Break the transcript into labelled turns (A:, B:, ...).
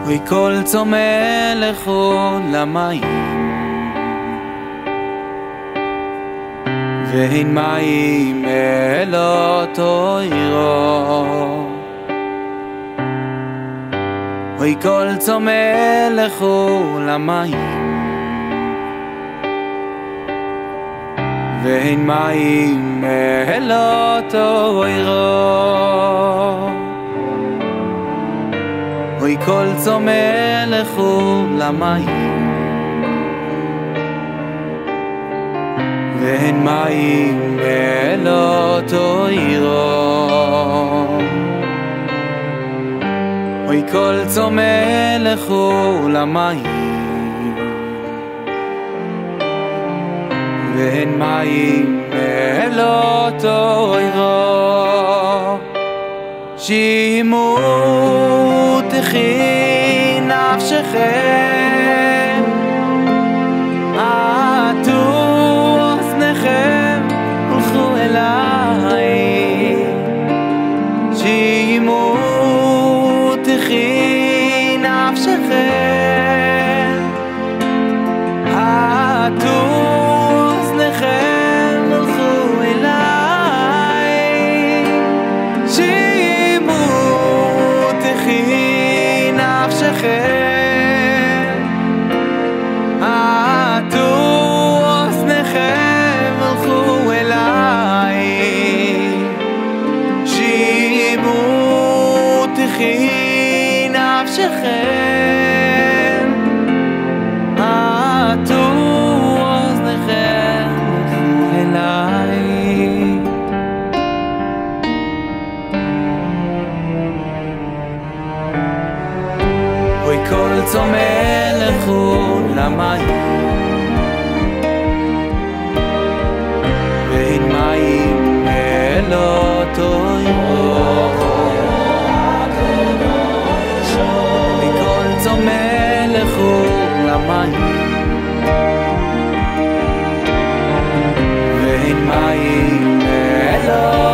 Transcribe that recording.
A: אוי כל צומא לכו למים, והן מים אלא תוירו. אוי כל צומא לכו למים, והן מים אלא תוירו. אוי כל צומא לכו למים, והן מים אלא תוירו. אוי כל צומא לכו למים, והן מים אלא תוירו. שימו תחי נפשכם, עטו אוזניכם ולכו אליי. שימו תחי נפשכם, עטו אוזניכם ולכו אליי. שימו תחי נפשכם, עטו אוזניכם ולכו אליי. שימו תחי נפשכם, עטו אוזניכם ולכו אליי. אוי כל צומא לכו למים, והן מים אלא תוירו. אוי כל צומא לכו למים, והן מים אלא